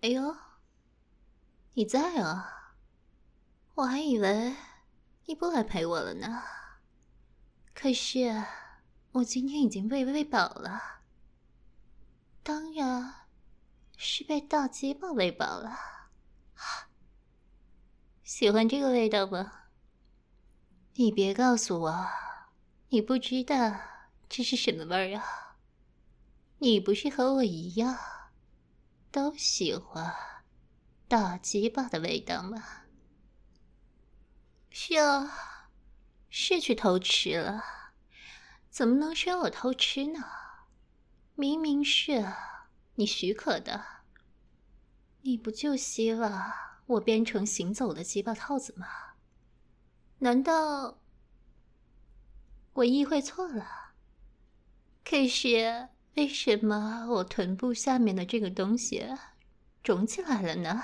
哎呦，你在啊？我还以为你不来陪我了呢。可是我今天已经被喂饱了，当然是被大鸡巴喂饱了。喜欢这个味道吗？你别告诉我，你不知道这是什么味儿啊？你不是和我一样，都喜欢大鸡巴的味道吗？是啊，是去偷吃了，怎么能说我偷吃呢？明明是你许可的，你不就希望我变成行走的鸡巴套子吗？难道我意会错了？可是为什么我臀部下面的这个东西肿起来了呢？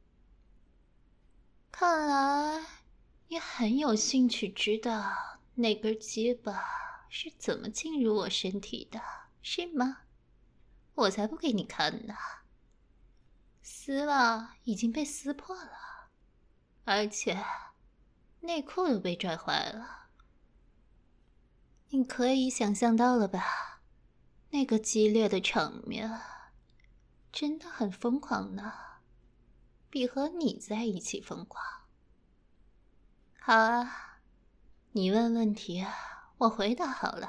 看来你很有兴趣知道那根鸡巴是怎么进入我身体的，是吗？我才不给你看呢！丝袜已经被撕破了，而且内裤都被拽坏了。你可以想象到了吧？那个激烈的场面真的很疯狂呢，比和你在一起疯狂。好啊，你问问题，我回答好了。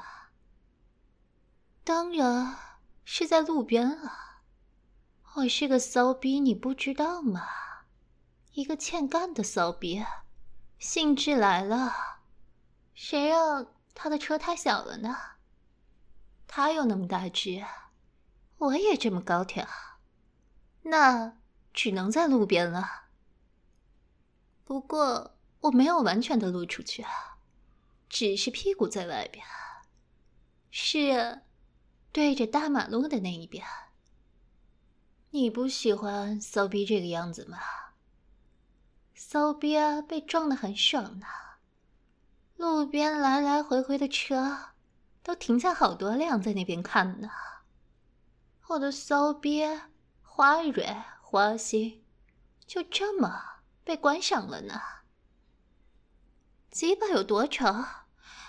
当然是在路边了。我是个骚逼，你不知道吗？一个欠干的骚逼，兴致来了，谁让他的车太小了呢？他又那么大只，我也这么高挑，那只能在路边了。不过我没有完全的露出去，只是屁股在外边，是对着大马路的那一边。你不喜欢骚逼这个样子吗？骚逼被撞得很爽呢，路边来来回回的车都停下好多辆在那边看呢。我的骚逼花蕊花心就这么被观赏了呢。鸡巴有多长？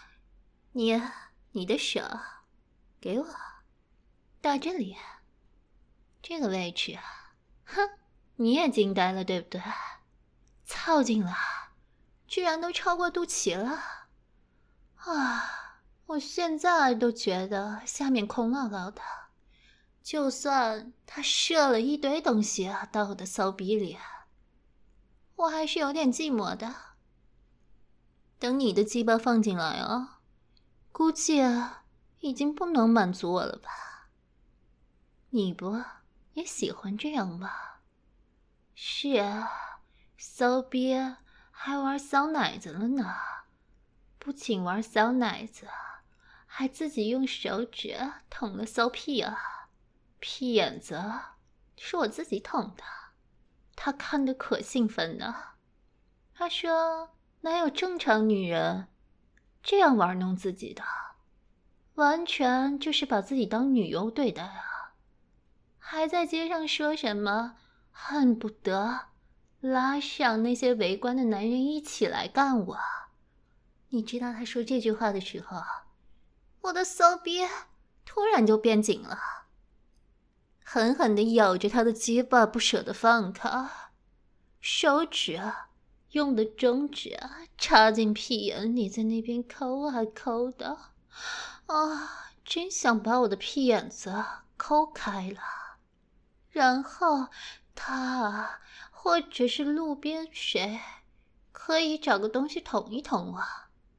你的手给我，到这里，这个位置啊。哼，你也惊呆了对不对？操劲了，居然都超过肚脐了啊！我现在都觉得下面空落落的，就算他射了一堆东西到我的骚逼里，我还是有点寂寞的。等你的鸡巴放进来啊，估计已经不能满足我了吧？你不也喜欢这样吗？是啊，骚逼还玩骚奶子了呢，不仅玩骚奶子，还自己用手指捅了骚屁啊！屁眼子是我自己捅的，他看得可兴奋呢。他说哪有正常女人这样玩弄自己的，完全就是把自己当女优对待啊！还在街上说什么恨不得拉上那些围观的男人一起来干我。你知道他说这句话的时候，我的骚逼突然就变紧了，狠狠地咬着他的鸡巴不舍得放开，手指用的中指插进屁眼里，在那边抠啊抠的，真想把我的屁眼子抠开了。然后他或者是路边谁可以找个东西捅一捅我，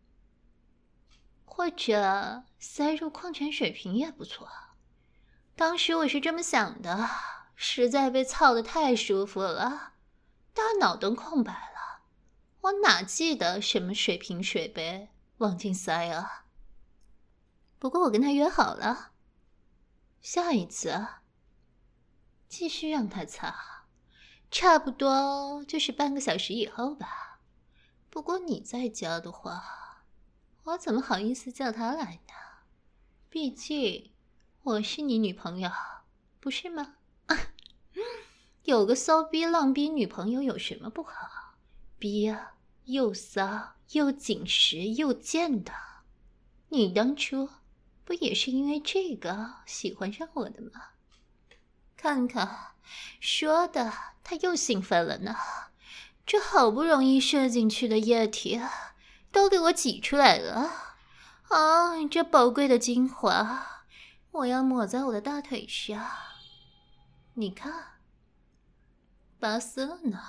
或者塞入矿泉水瓶也不错。当时我是这么想的，实在被操得太舒服了，大脑都空白了，我哪记得什么水瓶水杯往进塞啊？不过我跟他约好了，下一次继续让他操，差不多就是半个小时以后吧。不过你在家的话，我怎么好意思叫他来呢？毕竟我是你女朋友，不是吗？ 有个骚逼浪逼女朋友有什么不好？逼啊，又骚又紧实又贱的。你当初不也是因为这个喜欢上我的吗？看看，说的他又兴奋了呢。这好不容易射进去的液体都给我挤出来了啊！这宝贵的精华，我要抹在我的大腿上。你看，拔丝了呢。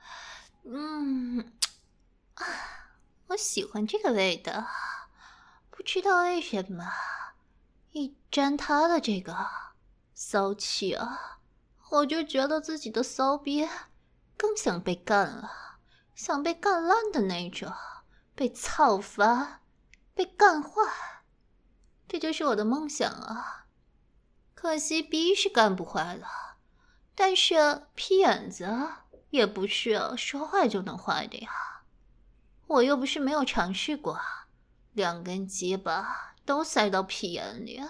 我喜欢这个味道，不知道为什么，一沾它的这个骚气我就觉得自己的骚逼更想被干了，想被干烂的那种，被操发，被干坏，这就是我的梦想啊！可惜逼是干不坏了，但是屁眼子也不是说坏就能坏的呀。我又不是没有尝试过，2根鸡巴都塞到屁眼里，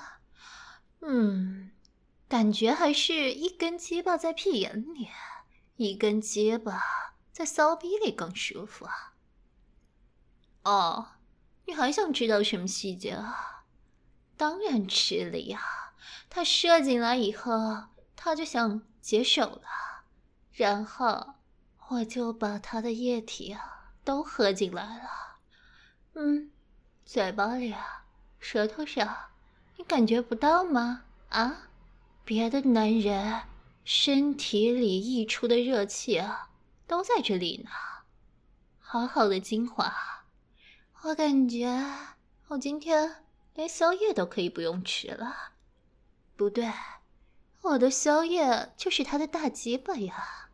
感觉还是1根鸡巴在屁眼里，1根鸡巴在骚逼里更舒服啊。哦，你还想知道什么细节啊？当然吃力啊！他射进来以后，他就想解手了，然后我就把他的液体都喝进来了。嘴巴里舌头上，你感觉不到吗？啊，别的男人身体里溢出的热气都在这里呢。好好的精华，我感觉我今天连宵夜都可以不用吃了。不对，我的宵夜就是他的大鸡巴呀。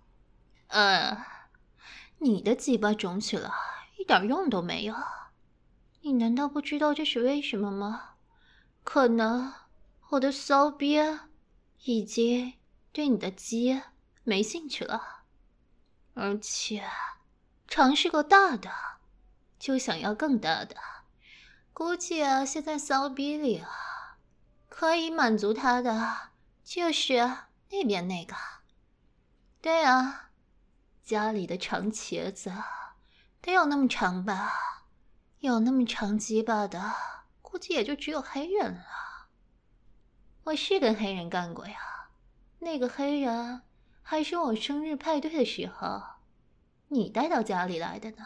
你的鸡巴肿起来一点用都没有，你难道不知道这是为什么吗？可能我的骚逼已经对你的鸡没兴趣了，而且尝试过大的，就想要更大的。估计现在骚逼里可以满足他的就是那边那个。对啊，家里的长茄子得有那么长吧？有那么长鸡巴的，估计也就只有黑人了。我是跟黑人干过呀，那个黑人还是我生日派对的时候你带到家里来的呢。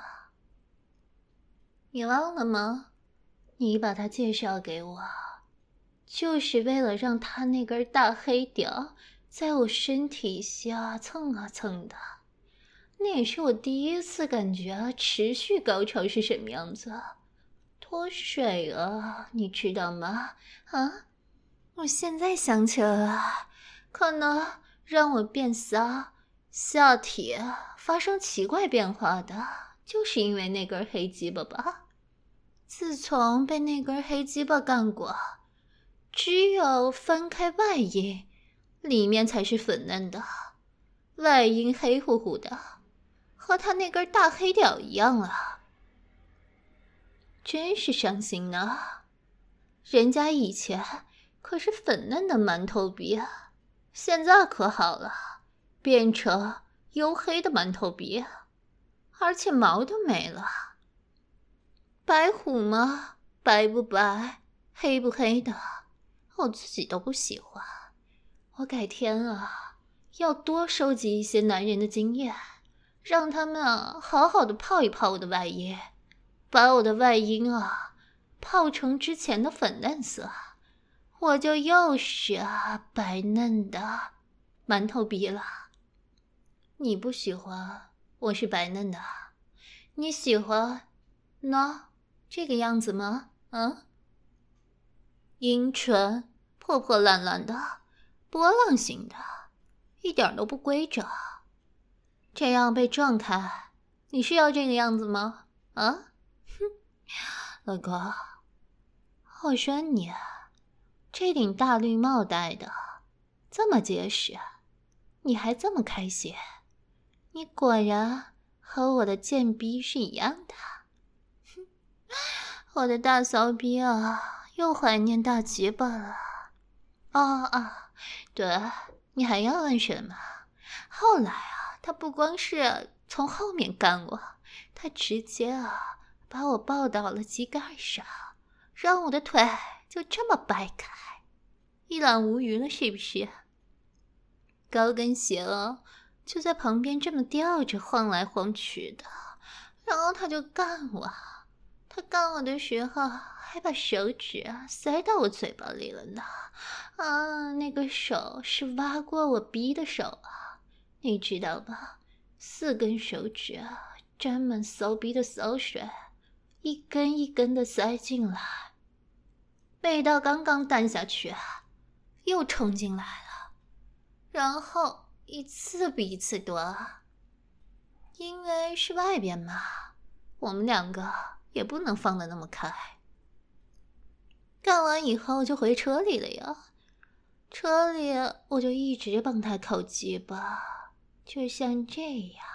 你忘了吗？你把他介绍给我，就是为了让他那根大黑屌在我身体下蹭啊蹭的。那也是我第一次感觉持续高潮是什么样子。脱水了，你知道吗？我现在想起来了，可能让我变骚、下体发生奇怪变化的，就是因为那根黑鸡巴吧。自从被那根黑鸡巴干过，只有翻开外阴，里面才是粉嫩的，外阴黑乎乎的，和他那根大黑屌一样啊。真是伤心呢，人家以前可是粉嫩的馒头鼻，现在可好了，变成黝黑的馒头鼻，而且毛都没了。白虎吗？白不白，黑不黑的，我自己都不喜欢。我改天要多收集一些男人的经验，让他们好好的泡一泡我的外阴，把我的外阴泡成之前的粉嫩色，我就又是白嫩的馒头鼻了。你不喜欢我是白嫩的，你喜欢这个样子吗？阴唇破破烂烂的，波浪形的，一点都不规整。这样被撞开，你是要这个样子吗？老公，我说你这顶大绿帽戴的这么结实，你还这么开心，你果然和我的贱逼是一样的。我的大骚逼又怀念大鸡巴了。对，你还要问什么？ 后来他不光是从后面干我，他直接把我抱到了机盖上，让我的腿就这么掰开，一览无余了是不是？高跟鞋就在旁边这么吊着晃来晃去的，然后他就干我。他干我的时候还把手指塞到我嘴巴里了呢。那个手是挖过我逼的手你知道吧？4根手指沾满骚逼的骚水，一根一根的塞进来，味道刚刚淡下去又冲进来了，然后一次比一次多。因为是外边嘛，我们2个也不能放得那么开。干完以后就回车里了呀，车里我就一直帮他口鸡巴，就像这样，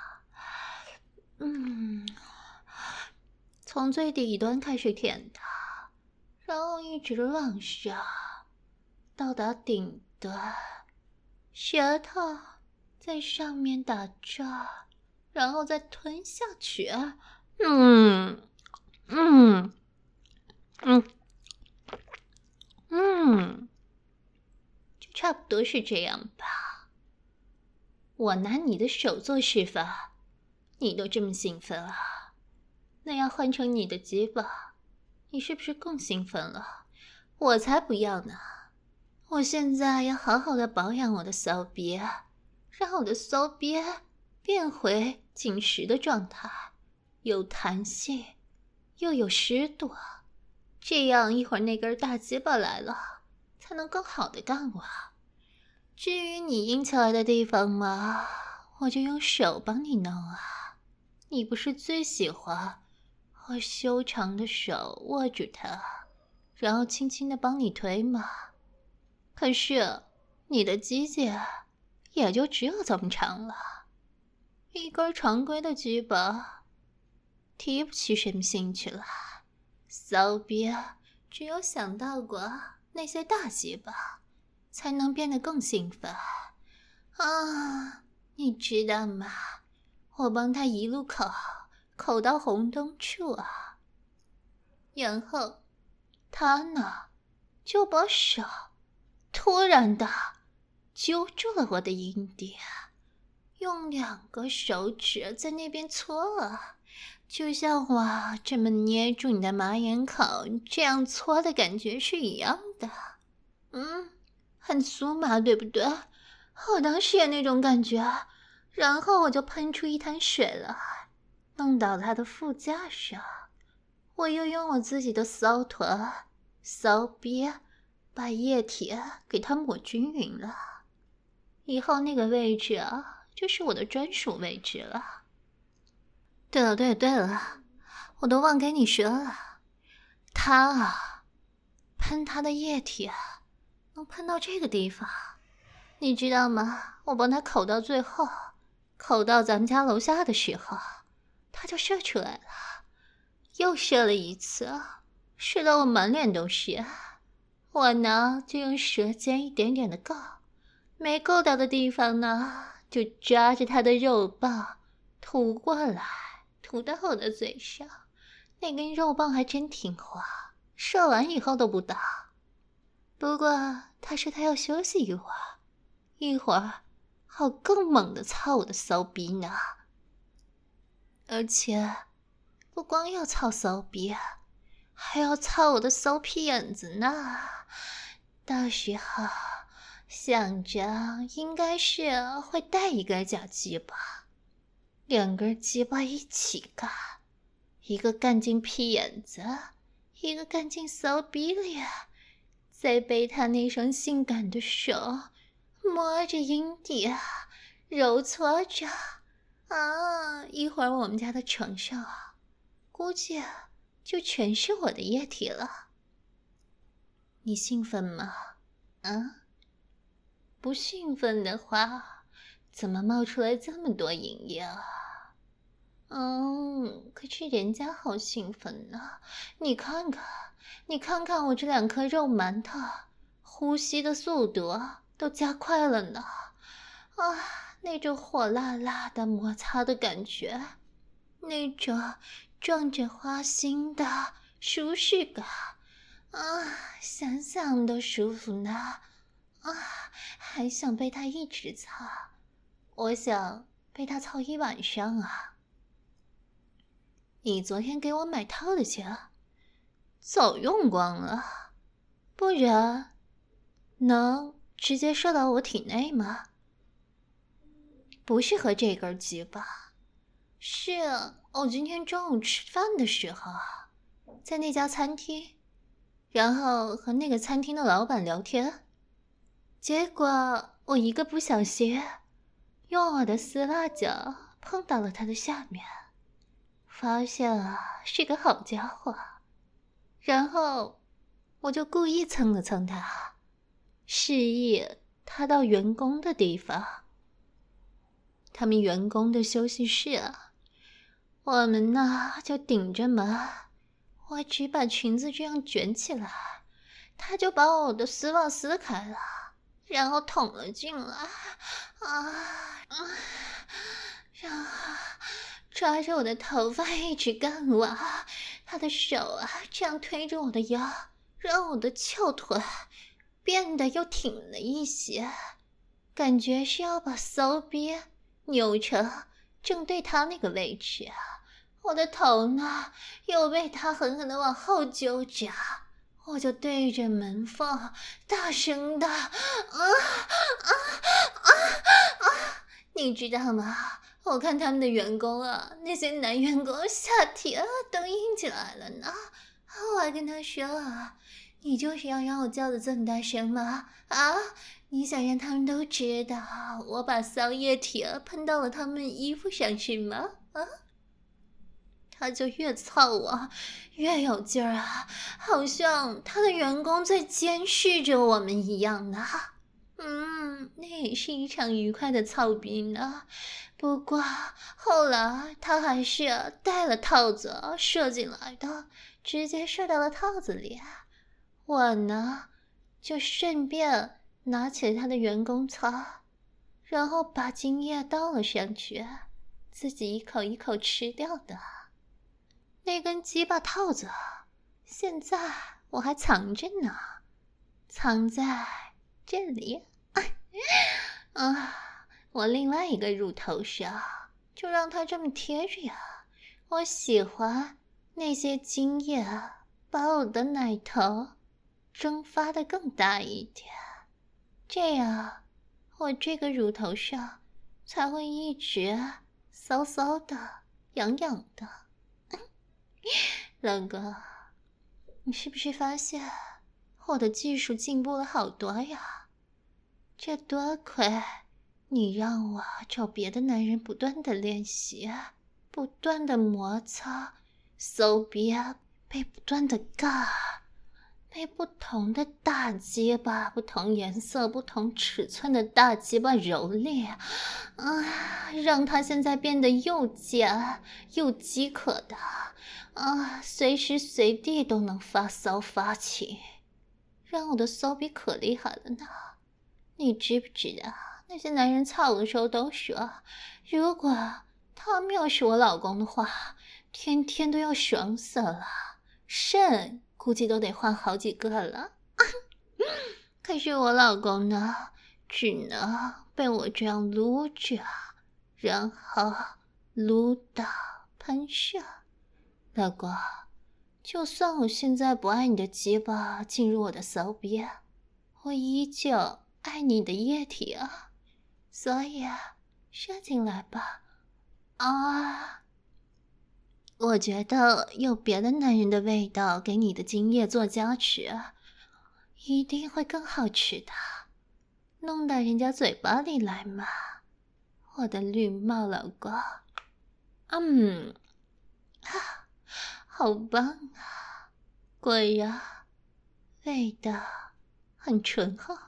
从最底端开始舔他，然后一直往上，到达顶端，舌头在上面打转，然后再吞下去。就差不多是这样吧。我拿你的手做示范，你都这么兴奋了，那要换成你的鸡巴，你是不是更兴奋了？我才不要呢！我现在要好好的保养我的骚逼，让我的骚逼变回紧实的状态，有弹性，又有湿度，这样一会儿那根大鸡巴来了，才能更好的干我。至于你硬起来的地方嘛，我就用手帮你弄你不是最喜欢我修长的手握住它，然后轻轻的帮你推吗？可是你的鸡鸡也就只有这么长了，一根常规的鸡巴提不起什么兴趣了。骚逼只有想到过那些大鸡巴，才能变得更兴奋你知道吗？我帮他一路口到红灯处然后他呢就把手突然的揪住了我的阴蒂，用2个手指在那边搓就像我这么捏住你的马眼口这样搓的感觉是一样的。很酥麻对不对？我当时也那种感觉，然后我就喷出一滩水来，弄到他的副驾上。我又用我自己的骚臀、骚逼把液体给它抹均匀了，以后那个位置就是我的专属位置了。对了，我都忘给你说了，他喷他的液体能喷到这个地方，你知道吗？我帮他口到最后，口到咱们家楼下的时候，他就射出来了，又射了一次，射到我满脸都是。我呢就用舌尖一点点的够，没够到的地方呢，就抓着他的肉棒吐过来，吐到我的嘴上。那根肉棒还真听话，射完以后都不打。不过他说他要休息一会儿，好更猛的操我的骚逼呢。而且不光要操骚逼还要操我的骚屁眼子呢。到时候想着应该是会带一根假鸡巴，2根鸡巴一起干，一个干进屁眼子，一个干进骚逼里，再被他那双性感的手摸着阴蒂揉搓着一会儿我们家的床上估计就全是我的液体了。你兴奋吗？不兴奋的话，怎么冒出来这么多营液可是人家好兴奋呢。你看看我这2颗肉馒头，呼吸的速度都加快了呢。 那种火辣辣的摩擦的感觉，那种撞着花心的舒适感想想都舒服呢。还想被他一直操，我想被他操一晚上啊。你昨天给我买套的钱早用光了，不然能直接射到我体内吗？不是和这根鸡吧？是我今天中午吃饭的时候在那家餐厅，然后和那个餐厅的老板聊天，结果我一个不小心用我的丝袜脚碰到了他的下面，发现是个好家伙，然后我就故意蹭了蹭他，示意他到员工的地方。他们员工的休息室我们呢就顶着门，我只把裙子这样卷起来，他就把我的丝袜撕开了，然后捅了进来然后抓着我的头发一直干我，他的手这样推着我的腰，让我的翘腿变得又挺了一些，感觉是要把骚逼扭成正对他那个位置我的头呢又被他狠狠地往后揪着，我就对着门缝大声的你知道吗？我看他们的员工那些男员工下体都硬起来了呢。我还跟他说你就是要让我叫的这么大声吗？你想让他们都知道我把骚液体喷到了他们衣服上是吗？他就越操我越有劲儿好像他的员工在监视着我们一样呢。那也是一场愉快的操逼呢。不过后来他还是带了套子射进来的，直接射到了套子里。我呢就顺便拿起他的员工操，然后把精液倒了上去，自己一口一口吃掉的。那根鸡巴套子现在我还藏着呢，藏在这里我另外一个乳头上就让它这么贴着呀。我喜欢那些精液把我的奶头蒸发的更大一点，这样我这个乳头上才会一直骚骚的痒痒的。老公，你是不是发现我的技术进步了好多呀？这多亏你让我找别的男人不断的练习，不断的摩擦，手臂被不断的干，被不同的大鸡巴，不同颜色不同尺寸的大鸡巴蹂躏让他现在变得又贱又饥渴的随时随地都能发骚发情，让我的骚逼可厉害了呢。你知不知道那些男人操的时候都说，如果他们要是我老公的话，天天都要爽死了，肾估计都得换好几个了可是我老公呢，只能被我这样撸着，然后撸到喷射。老公，就算我现在不爱你的鸡巴进入我的骚逼，我依旧爱你的液体所以射进来吧我觉得有别的男人的味道给你的精液做加持一定会更好吃的，弄到人家嘴巴里来嘛，我的绿帽老公。好棒果然味道很醇厚。